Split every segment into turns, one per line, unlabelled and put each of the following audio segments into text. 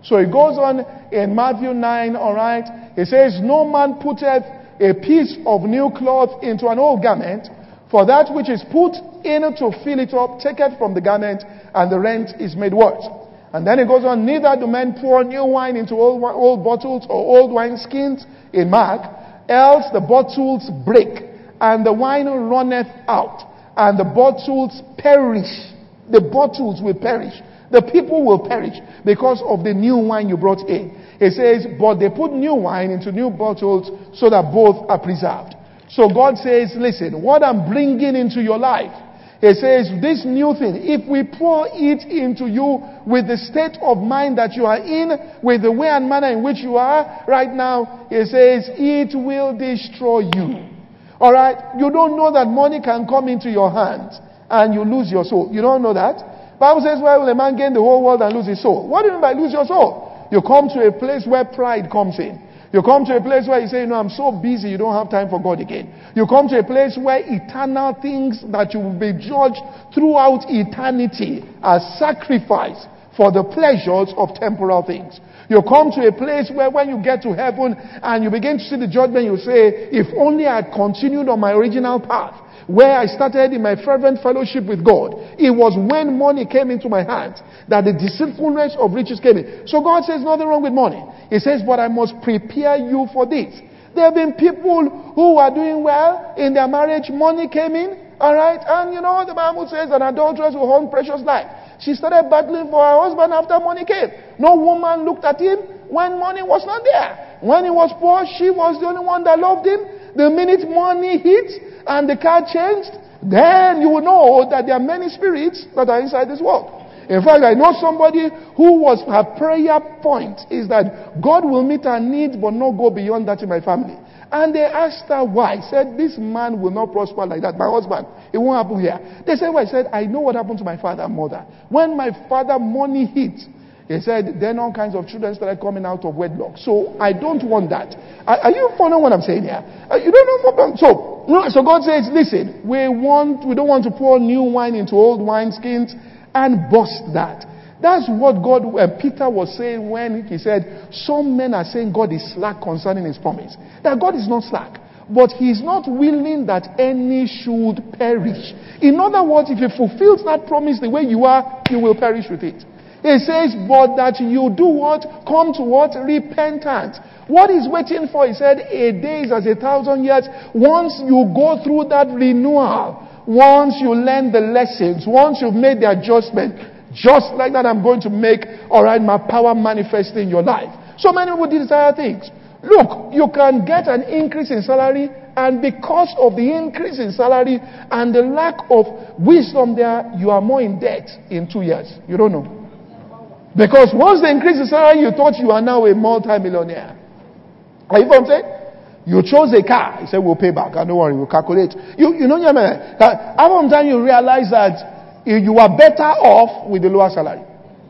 So it goes on in Matthew 9, all right. It says, no man putteth a piece of new cloth into an old garment, for that which is put in to fill it up taketh from the garment, and the rent is made worse. And then it goes on, neither do men pour new wine into old bottles or old wineskins in Mark, else the bottles break, and the wine runneth out, and the bottles perish. The bottles will perish. The people will perish because of the new wine you brought in. It says, but they put new wine into new bottles so that both are preserved. So God says, listen, what I'm bringing into your life, He says, this new thing, if we pour it into you with the state of mind that you are in, with the way and manner in which you are right now, He says, it will destroy you. Alright? You don't know that money can come into your hands and you lose your soul. You don't know that? Bible says, why will a man gain the whole world and lose his soul? What do you mean by lose your soul? You come to a place where pride comes in. You come to a place where you say, I'm so busy, you don't have time for God again. You come to a place where eternal things that you will be judged throughout eternity are sacrificed for the pleasures of temporal things. You come to a place where when you get to heaven and you begin to see the judgment, you say, if only I had continued on my original path, where I started in my fervent fellowship with God. It was when money came into my hands that the deceitfulness of riches came in. So God says nothing wrong with money. He says, but I must prepare you for this. There have been people who are doing well in their marriage. Money came in, all right? And you know, the Bible says an adulteress will hold precious life. She started battling for her husband after money came. No woman looked at him when money was not there. When he was poor, she was the only one that loved him. The minute money hit and the car changed, then you will know that there are many spirits that are inside this world. In fact, I know somebody who was her prayer point is that God will meet her needs but not go beyond that in my family. And they asked her why. Said, this man will not prosper like that. My husband, it won't happen here. They said, why? Said, I know what happened to my father and mother. When my father money hit, he said, then all kinds of children started coming out of wedlock. So I don't want that. Are you following what I'm saying here? You don't know what so God says, listen, we don't want to pour new wine into old wineskins and burst that. That's what Peter was saying when he said, some men are saying God is slack concerning his promise. That God is not slack, but He's not willing that any should perish. In other words, if He fulfills that promise the way you are, you will perish with it. He says, but that you do what? Come to what? Repentance. What He's waiting for, He said, a day is as 1,000 years. Once you go through that renewal, once you learn the lessons, once you've made the adjustment, just like that I'm going to make, my power manifest in your life. So many people desire things. Look, you can get an increase in salary, and because of the increase in salary and the lack of wisdom there, you are more in debt in 2 years. You don't know. Because once they increase the salary, you thought you are now a multi-millionaire. Are you what I'm saying? You chose a car. You said, we'll pay back. Don't worry, we'll calculate. You know, that after time you realize that you are better off with the lower salary.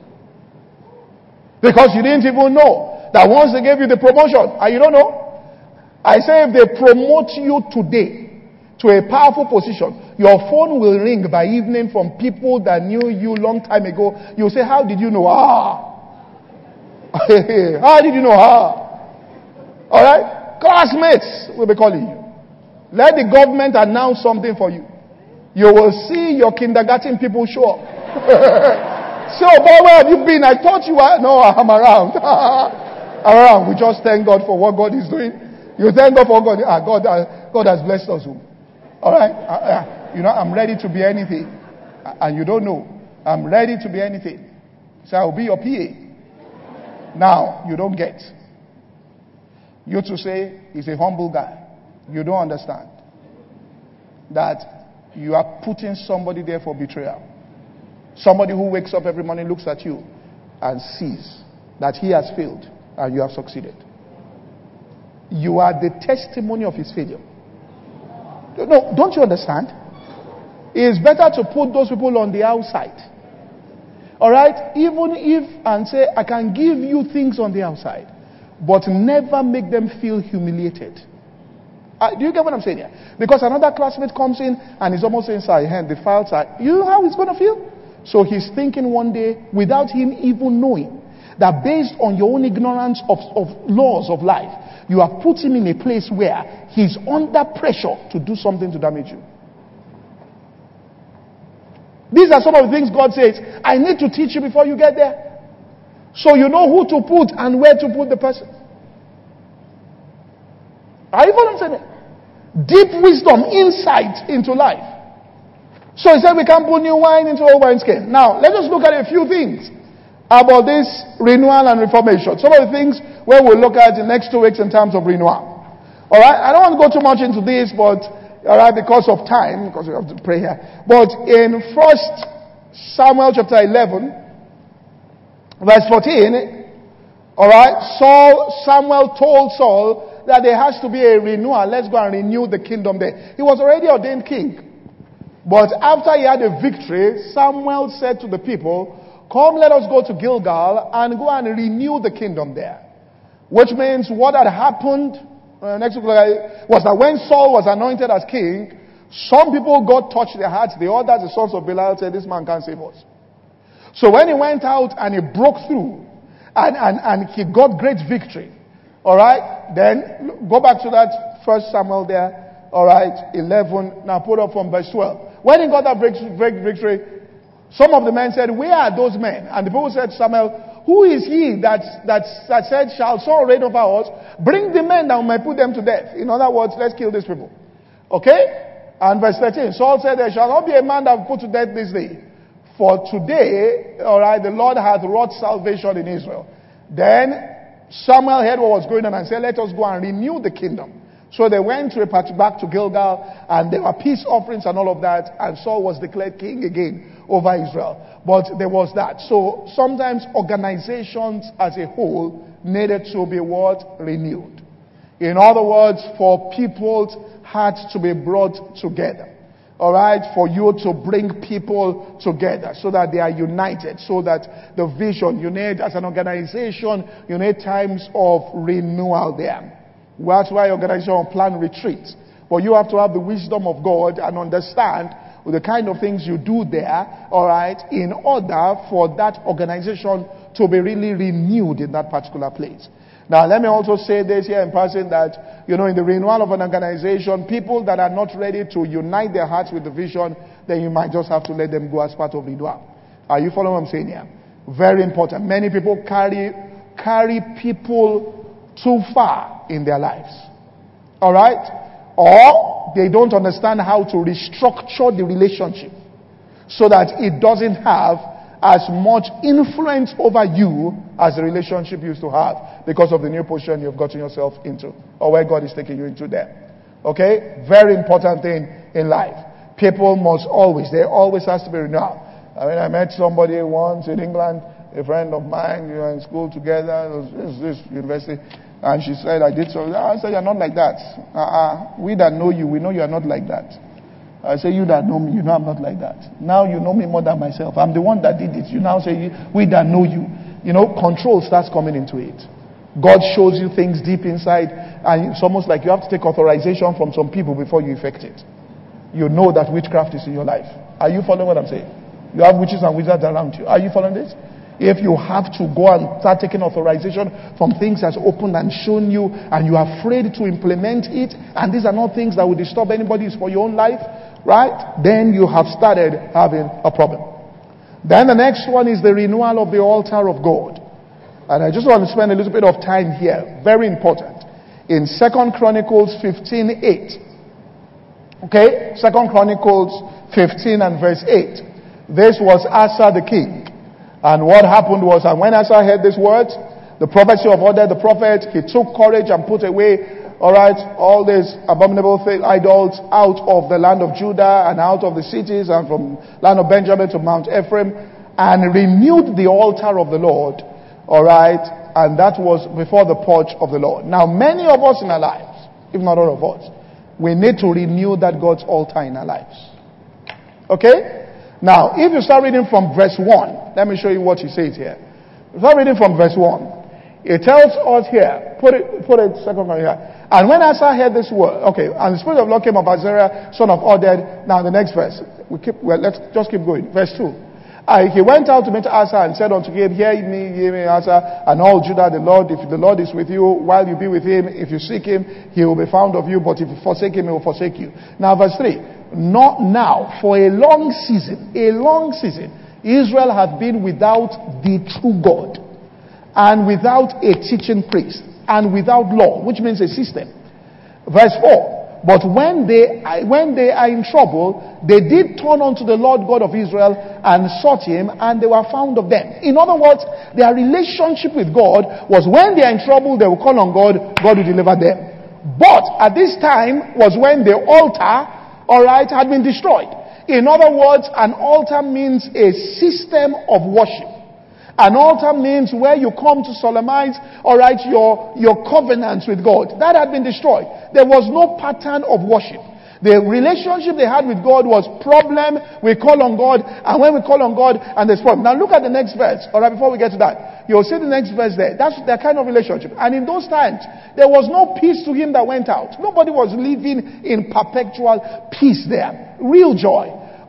Because you didn't even know that once they gave you the promotion, and you don't know. I say if they promote you today to a powerful position, your phone will ring by evening from people that knew you long time ago. You say, how did you know? How did you know? Alright? Classmates will be calling you. Let the government announce something for you. You will see your kindergarten people show up. So, boy, where have you been? I thought you were. No, I'm around. I'm around. We just thank God for what God is doing. You thank God for God. God has blessed us. Alright? I'm ready to be anything. And you don't know. I'm ready to be anything. So I'll be your PA. Now, you don't get. You to say, he's a humble guy. You don't understand. That you are putting somebody there for betrayal. Somebody who wakes up every morning, looks at you, and sees that he has failed and you have succeeded. You are the testimony of his failure. No, don't you understand? It is better to put those people on the outside. Alright? Even if, and say, I can give you things on the outside, but never make them feel humiliated. Do you get what I'm saying here? Because another classmate comes in and he's almost inside, the files are, you know how he's going to feel? So he's thinking one day, without him even knowing, that based on your own ignorance of laws of life, you have put him in a place where he's under pressure to do something to damage you. These are some of the things God says, I need to teach you before you get there. So you know who to put and where to put the person. Are you following me? Deep wisdom, insight into life. So he said we can't put new wine into old wineskin. Now, let us look at a few things about this renewal and reformation. Some of the things where we'll look at in the next 2 weeks in terms of renewal. Alright, I don't want to go too much into this, but alright, because of time, because we have to pray here. But in 1 Samuel chapter 11, verse 14, alright, Samuel told Saul that there has to be a renewal. Let's go and renew the kingdom there. He was already ordained king. But after he had a victory, Samuel said to the people, come, let us go to Gilgal and go and renew the kingdom there. Which means what had happened next week was that when Saul was anointed as king, some people God touched their hearts. The others, the sons of Belial, said, this man can't save us. So when he went out and he broke through and he got great victory, alright, then go back to that 1 Samuel there, alright, 11, now put up from verse 12. When he got that victory, some of the men said, where are those men? And the people said, Samuel, who is he that said, shall Saul reign over us? Bring the men that we may put them to death. In other words, let's kill these people. Okay? And verse 13, Saul said, there shall not be a man that will put to death this day. For today, alright, the Lord hath wrought salvation in Israel. Then Samuel heard what was going on and said, let us go and renew the kingdom. So they went back to Gilgal, and there were peace offerings and all of that, and Saul was declared king again over Israel. But there was that. So sometimes organizations as a whole needed to be what? Renewed. In other words, for people's hearts to be brought together. Alright, for you to bring people together so that they are united, so that the vision you need as an organization, you need times of renewal there. That's why organization plan retreats. But you have to have the wisdom of God and understand the kind of things you do there, alright, in order for that organization to be really renewed in that particular place. Now, let me also say this here in passing that, in the renewal of an organization, people that are not ready to unite their hearts with the vision, then you might just have to let them go as part of renewal. Are you following what I'm saying here? Very important. Many people carry people too far in their lives. Alright? Or they don't understand how to restructure the relationship so that it doesn't have as much influence over you as the relationship used to have because of the new position you've gotten yourself into or where God is taking you into there. Okay? Very important thing in life. People there always has to be renewed. I met somebody once in England, a friend of mine, we were in school together, this university, and she said, I did so. I said, you're not like that. We that know you, we know you are not like that. I say, you that know me, you know I'm not like that. Now you know me more than myself. I'm the one that did it. You now say, we that know you. Control starts coming into it. God shows you things deep inside, and it's almost like you have to take authorization from some people before you effect it. You know that witchcraft is in your life. Are you following what I'm saying? You have witches and wizards around you. Are you following this? If you have to go and start taking authorization from things that's opened and shown you, and you are afraid to implement it, and these are not things that will disturb anybody, it's for your own life, right? Then you have started having a problem. Then the next one is the renewal of the altar of God. And I just want to spend a little bit of time here. Very important. In 2 Chronicles 15:8. Okay? 2 Chronicles 15 and verse 8. This was Asa the king. And what happened was, and when Asa heard these words, the prophecy of Oded the prophet, he took courage and put away, all these abominable idols out of the land of Judah and out of the cities and from land of Benjamin to Mount Ephraim, and renewed the altar of the Lord, and that was before the porch of the Lord. Now, many of us in our lives, if not all of us, we need to renew that God's altar in our lives. Okay? Now, if you start reading from verse 1, let me show you what he says here. Start reading from verse 1. It tells us here, put it second one here. And when Asa heard this word, and the Spirit of the Lord came upon Azariah, son of Oded. Now the next verse. Let's just keep going. Verse 2. He went out to meet Asa and said unto him, hear me, Asa, and all Judah, if the Lord is with you, while you be with him, if you seek him, he will be found of you, but if you forsake him, he will forsake you. Now verse 3, not now, for a long season, Israel hath been without the true God, and without a teaching priest, and without law, which means a system. Verse 4, but when they are in trouble, they did turn unto the Lord God of Israel and sought him, and they were found of them. In other words, their relationship with God was when they are in trouble, they will call on God, God will deliver them. But at this time was when the altar, had been destroyed. In other words, an altar means a system of worship. An altar means where you come to solemnize, your covenants with God. That had been destroyed. There was no pattern of worship. The relationship they had with God was problem. We call on God, and when we call on God, and there's problem. Now look at the next verse. Before we get to that, you'll see the next verse there. That's their kind of relationship. And in those times, there was no peace to him that went out. Nobody was living in perpetual peace there. Real joy.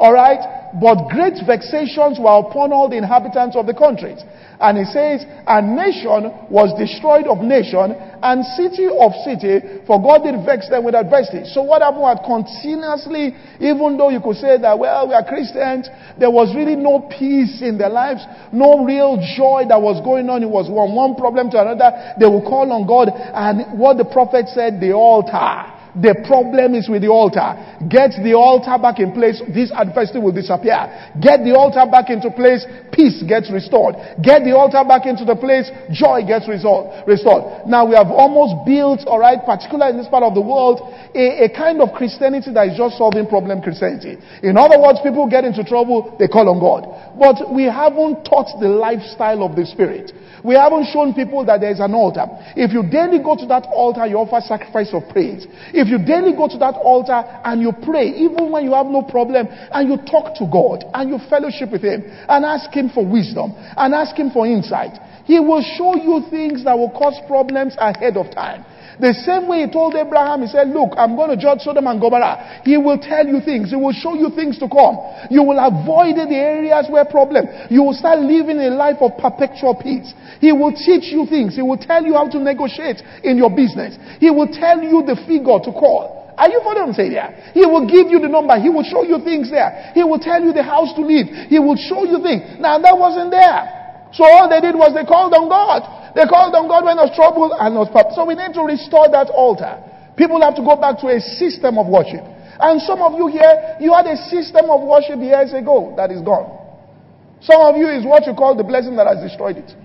But great vexations were upon all the inhabitants of the countries. And he says, and nation was destroyed of nation, and city of city, for God did vex them with adversity. So what happened was continuously, even though you could say that, we are Christians, there was really no peace in their lives, no real joy that was going on. It was one problem to another. They would call on God, and what the prophet said, the altar. The problem is with the altar. Get the altar back in place, this adversity will disappear. Get the altar back into place, peace gets restored. Get the altar back into the place, joy gets restored. Now we have almost built, particularly in this part of the world, a kind of Christianity that is just solving problem Christianity. In other words, people get into trouble, they call on God. But we haven't taught the lifestyle of the Spirit. We haven't shown people that there is an altar. If you daily go to that altar, you offer sacrifice of praise. If you daily go to that altar and you pray, even when you have no problem, and you talk to God, and you fellowship with Him, and ask Him for wisdom, and ask Him for insight, He will show you things that will cause problems ahead of time. The same way He told Abraham, He said, look, I'm going to judge Sodom and Gomorrah. He will tell you things. He will show you things to come. You will avoid the areas where problem. You will start living a life of perpetual peace. He will teach you things. He will tell you how to negotiate in your business. He will tell you the figure to call. Are you following what I'm saying there? He will give you the number. He will show you things there. He will tell you the house to live. He will show you things. Now that wasn't there. So all they did was they called on God. They called on God when there was trouble and was problem. So we need to restore that altar. People have to go back to a system of worship. And some of you here, you had a system of worship years ago that is gone. Some of you is what you call the blessing that has destroyed it.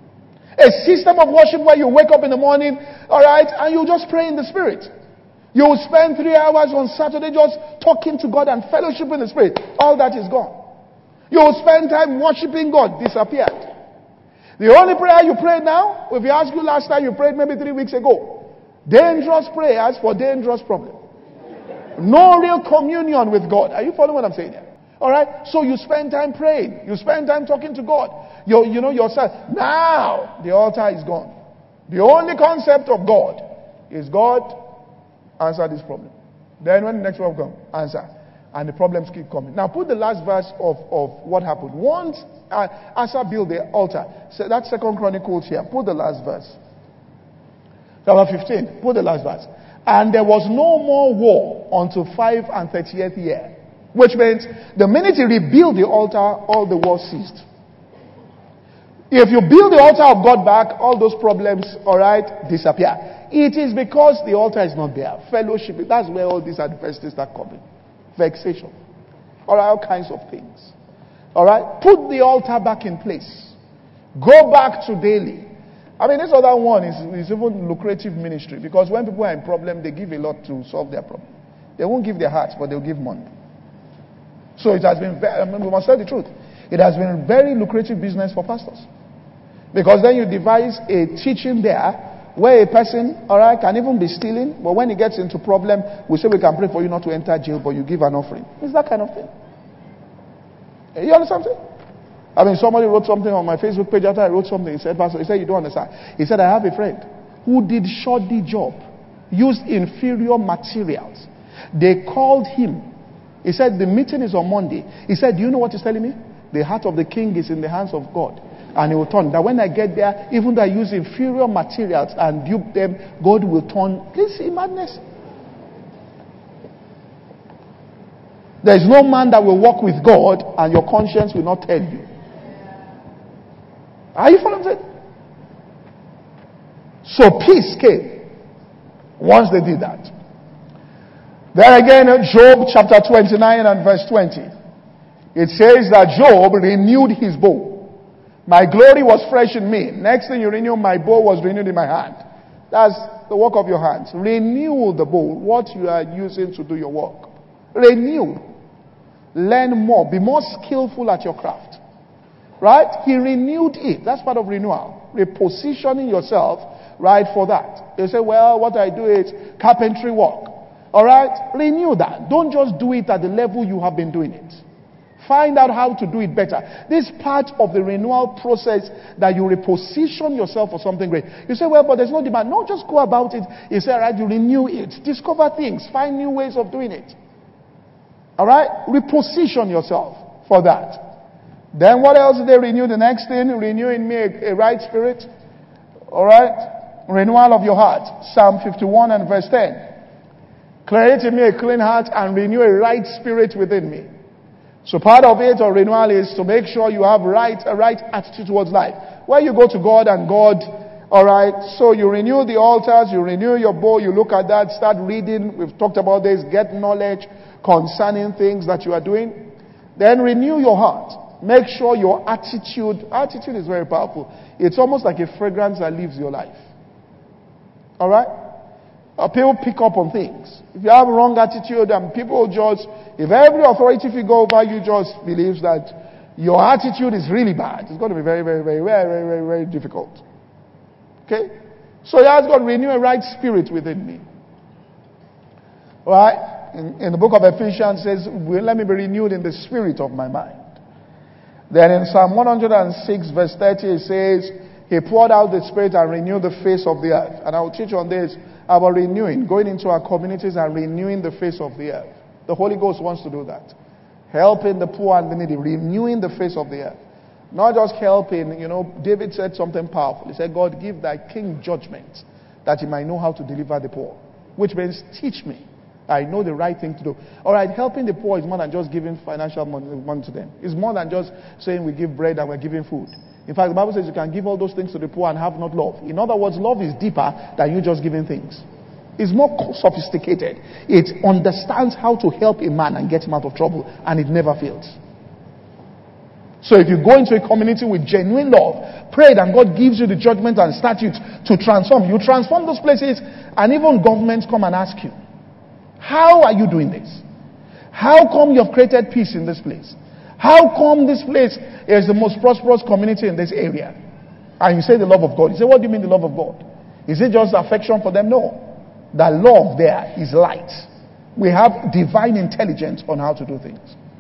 A system of worship where you wake up in the morning, and you just pray in the Spirit. You will spend 3 hours on Saturday just talking to God and fellowship in the Spirit. All that is gone. You will spend time worshiping God. Disappeared. The only prayer you pray now, if you ask you last time you prayed maybe 3 weeks ago, dangerous prayers for dangerous problem. No real communion with God. Are you following what I'm saying here? So you spend time praying. You spend time talking to God. Yourself. Now, the altar is gone. The only concept of God is God, answer this problem. Then when the next one comes, answer. And the problems keep coming. Now put the last verse of what happened. Once Asa built the altar, so that's 2 Chronicles here. Put the last verse. Chapter 15. Put the last verse. And there was no more war until 5 and 30th year. Which means the minute he rebuilt the altar, all the war ceased. If you build the altar of God back, all those problems, disappear. It is because the altar is not there. Fellowship, that's where all these adversities start coming. Vexation. All kinds of things. Put the altar back in place. Go back to daily. This other one is even lucrative ministry, because when people are in problem, they give a lot to solve their problem. They won't give their hearts, but they'll give money. So it has been we must tell the truth. It has been a very lucrative business for pastors. Because then you devise a teaching there where a person, can even be stealing, but when he gets into problem, we say we can pray for you not to enter jail, but you give an offering. It's that kind of thing. You understand something? Somebody wrote something on my Facebook page after I wrote something. He said, Pastor, you don't understand. He said, I have a friend who did shoddy job, used inferior materials. They called him. He said, the meeting is on Monday. He said, do you know what he's telling me? The heart of the king is in the hands of God. And he will turn. That when I get there, even though I use inferior materials and dupe them, God will turn. Please see madness. There is no man that will walk with God and your conscience will not tell you. Are you following it? So peace came once they did that. Then again, Job chapter 29 and verse 20. It says that Job renewed his bow. My glory was fresh in me. Next thing you renew, my bow was renewed in my hand. That's the work of your hands. Renew the bow, what you are using to do your work. Renew. Learn more. Be more skillful at your craft. Right? He renewed it. That's part of renewal. Repositioning yourself, right, for that. You say, well, what I do is carpentry work. Alright? Renew that. Don't just do it at the level you have been doing it. Find out how to do it better. This is part of the renewal process that you reposition yourself for something great. You say, well, but there's no demand. No, just go about it. You say, alright, you renew it. Discover things. Find new ways of doing it. Alright? Reposition yourself for that. Then what else did they renew? The next thing, renew in me a right spirit. Alright? Renewal of your heart. Psalm 51 and verse 10. Create in me a clean heart and renew a right spirit within me. So part of it, or renewal, is to make sure you have a right attitude towards life. Where you go to God and God, alright, so you renew the altars, you renew your bow, you look at that, start reading, we've talked about this, get knowledge concerning things that you are doing. Then renew your heart. Make sure your attitude is very powerful. It's almost like a fragrance that leaves your life. Alright? People pick up on things. If you have a wrong attitude and people just, if every authority figure over you just believes that your attitude is really bad, it's going to be very, very, very, very, very, very, very difficult. Okay? So he has got to renew a right spirit within me. Right? In the book of Ephesians it says, let me be renewed in the spirit of my mind. Then in Psalm 106 verse 30 it says, he poured out the spirit and renewed the face of the earth. And I will teach on this about renewing, going into our communities and renewing the face of the earth. The Holy Ghost wants to do that. Helping the poor and the needy, renewing the face of the earth. Not just helping, David said something powerful. He said, God, give thy king judgment that he might know how to deliver the poor. Which means, teach me. I know the right thing to do. Alright, helping the poor is more than just giving financial money to them. It's more than just saying we give bread and we're giving food. In fact, the Bible says you can give all those things to the poor and have not love. In other words, love is deeper than you just giving things. It's more sophisticated. It understands how to help a man and get him out of trouble, and it never fails. So if you go into a community with genuine love, pray that God gives you the judgment and statutes to transform. You transform those places, and even governments come and ask you, how are you doing this? How come you have created peace in this place? How come this place is the most prosperous community in this area? And you say the love of God. You say, what do you mean the love of God? Is it just affection for them? No. The love there is light. We have divine intelligence on how to do things.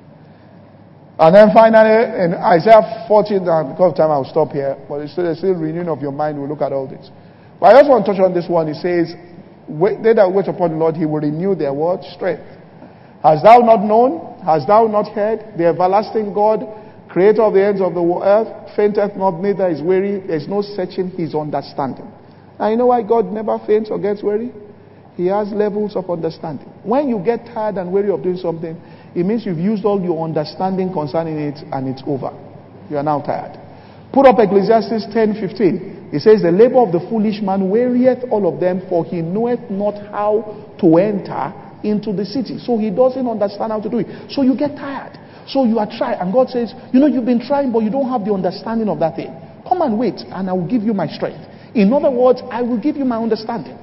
And then finally, in Isaiah 14, because of time I'll stop here, but it's still renewing of your mind. We'll look at all this. But I also want to touch on this one. It says, they that wait upon the Lord, he will renew their what? Strength. Hast thou not known? Hast thou not heard? The everlasting God, creator of the ends of the earth, fainteth not, neither is weary. There is no searching his understanding. And you know why God never faints or gets weary? He has levels of understanding. When you get tired and weary of doing something, it means you've used all your understanding concerning it and it's over. You are now tired. Put up Ecclesiastes 10:15. It says, the labor of the foolish man wearieth all of them, for he knoweth not how to enter into the city. So he doesn't understand how to do it. So you get tired. So you are trying. And God says, you've been trying, but you don't have the understanding of that thing. Come and wait, and I will give you my strength. In other words, I will give you my understanding.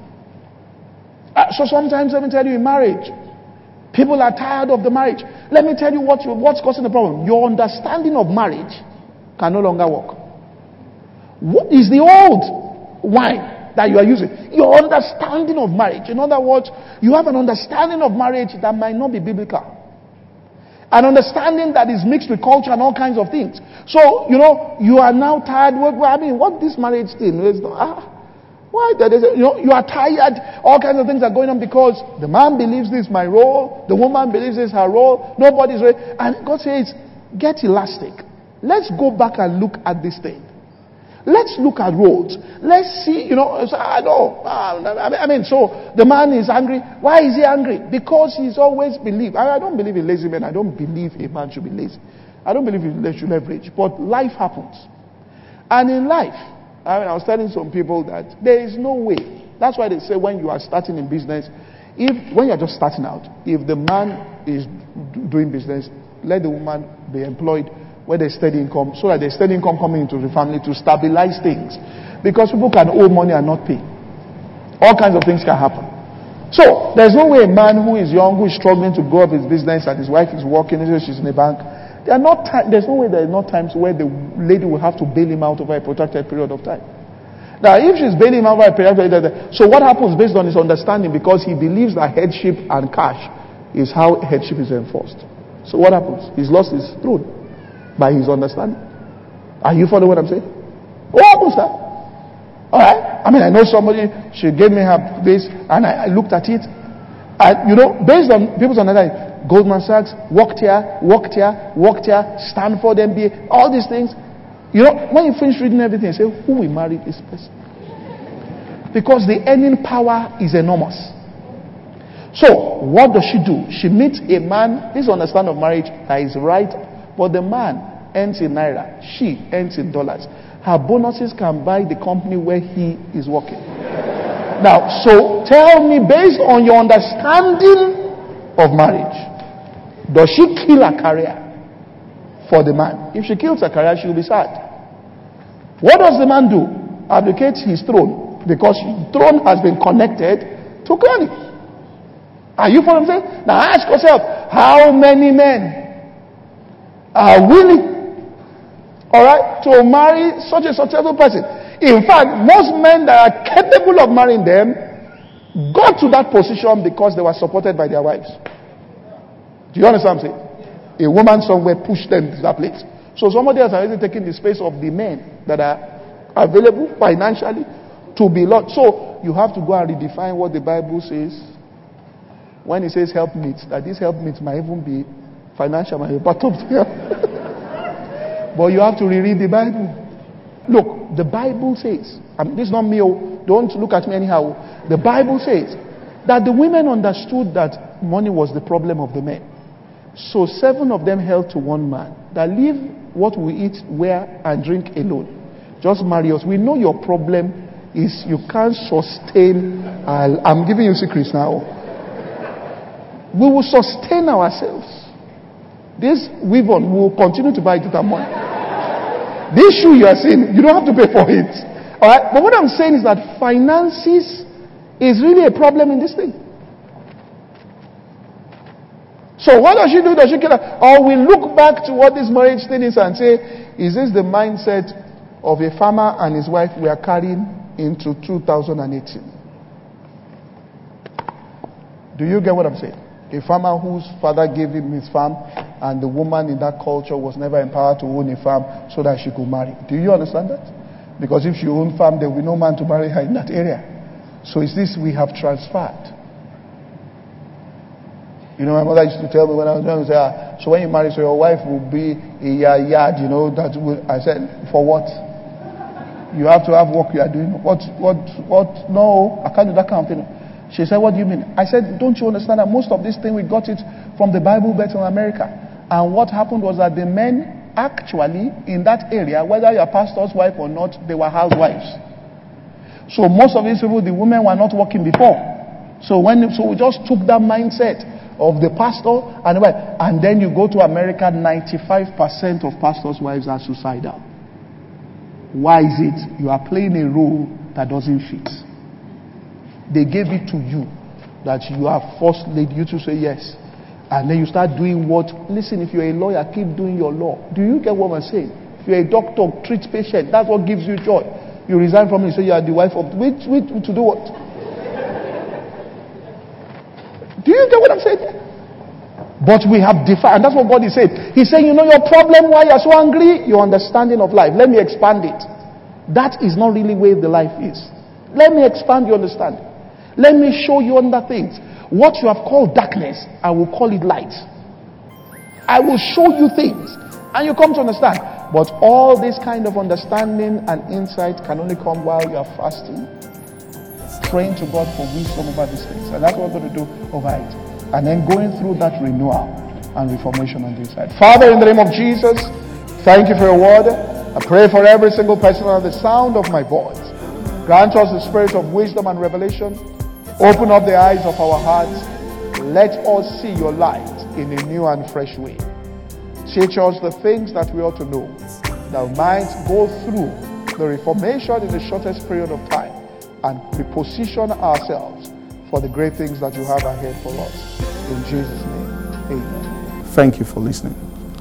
So sometimes, let me tell you, in marriage, people are tired of the marriage. Let me tell you what's causing the problem. Your understanding of marriage can no longer work. What is the old wine that you are using? Your understanding of marriage. In other words, you have an understanding of marriage that might not be biblical. An understanding that is mixed with culture and all kinds of things. So, you are now tired. What this marriage thing is? Why? You are tired. All kinds of things are going on because the man believes this is my role. The woman believes this is her role. Nobody's ready. And God says, get elastic. Let's go back and look at this thing. Let's look at roads. Let's see, so the man is angry. Why is he angry? Because he's always believed. I don't believe in lazy men. I don't believe a man should be lazy. I don't believe he should leverage. But life happens. And in life, I was telling some people that there is no way. That's why they say when you are starting in business, when you're just starting out, if the man is doing business, let the woman be employed where there's steady income, so that there's steady income coming into the family to stabilize things. Because people can owe money and not pay. All kinds of things can happen. So, there's no way a man who is young, who is struggling to grow up his business, and his wife is working, she's in a bank, there's no way there are not times where the lady will have to bail him out over a protracted period of time. Now, if she's bailing him out over a period of time, so what happens based on his understanding, because he believes that headship and cash is how headship is enforced. So what happens? He's lost his throne by his understanding. Are you following what I'm saying? What happens there? Alright? I know somebody, she gave me her this, and I looked at it, and based on people's understanding, Goldman Sachs, worked here, Stanford MBA, all these things. When you finish reading everything, you say, who will marry this person? Because the earning power is enormous. So, what does she do? She meets a man, this understanding of marriage that is right, but the man earns in naira, she earns in dollars. Her bonuses can buy the company where he is working. Now, so tell me, based on your understanding of marriage, does she kill her career for the man? If she kills her career, she will be sad. What does the man do? Abdicate his throne, because his throne has been connected to money. Are you following what I'm saying? Now ask yourself, how many men are willing, to marry such a successful person? In fact, most men that are capable of marrying them got to that position because they were supported by their wives. Do you understand what I'm saying? A woman somewhere pushed them to that place. So somebody else is taking the space of the men that are available financially to be Lord. So you have to go and redefine what the Bible says when it says helpmeets, that these helpmeets might even be financial, might be part of them. But you have to reread the Bible. Look, the Bible says, this is not me, don't look at me anyhow. The Bible says that the women understood that money was the problem of the men. So 7 of them held to one man, that leave what we eat, wear, and drink alone. Just marry us. We know your problem is you can't sustain. I'm giving you secrets now. We will sustain ourselves. This weave-on will continue to buy it with our money. This shoe you are seeing, you don't have to pay for it. Alright? But what I'm saying is that finances is really a problem in this thing. So what does she do? Does she kill her? Or we look back to what this marriage thing is and say, is this the mindset of a farmer and his wife we are carrying into 2018? Do you get what I'm saying? A farmer whose father gave him his farm, and the woman in that culture was never empowered to own a farm so that she could marry. Do you understand that? Because if she owned farm, there will be no man to marry her in that area. So it's this we have transferred. My mother used to tell me when I was young, so when you marry, so your wife will be a yard, that will, I said, for what? You have to have work you are doing. What? No, I can't do that kind of thing. She said, what do you mean? I said, don't you understand that most of this thing, we got it from the Bible Belt in America. And what happened was that the men actually in that area, whether you're a pastor's wife or not, they were housewives. So most of these people, the women were not working before. So we just took that mindset of the pastor and the wife. And then you go to America, 95% of pastors' wives are suicidal. Why is it? You are playing a role that doesn't fit. They gave it to you that you are first lady, you to say yes. And then you start doing what? Listen, if you're a lawyer, keep doing your law. Do you get what I'm saying? If you're a doctor, treat patient. That's what gives you joy. You resign from it, so you are the wife of... Wait, to do what? Do you get what I'm saying? But we have defined, and that's what God is saying. He's saying, your problem, why you're so angry? Your understanding of life. Let me expand it. That is not really where the life is. Let me expand your understanding. Let me show you other things. What you have called darkness, I will call it light. I will show you things. And you come to understand. But all this kind of understanding and insight can only come while you are fasting, praying to God for wisdom over these things. And that's what we're going to do over it. And then going through that renewal and reformation on this side. Father, in the name of Jesus, thank you for your word. I pray for every single person under the sound of my voice. Grant us the spirit of wisdom and revelation. Open up the eyes of our hearts. Let us see your light in a new and fresh way. Teach us the things that we ought to know, that we might go through the reformation in the shortest period of time and reposition ourselves for the great things that you have ahead for us. In Jesus' name, amen. Thank you for listening.